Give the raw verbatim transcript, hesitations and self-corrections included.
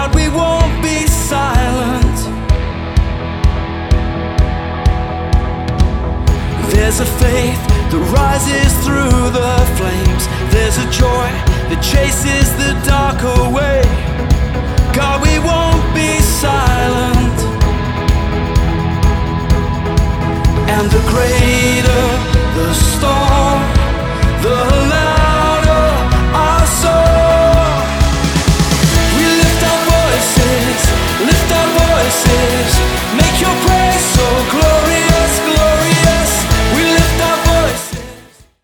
God, we won't be silent. There's a faith that rises through the flames. There's a joy that chases the dark away. God, we won't be silent.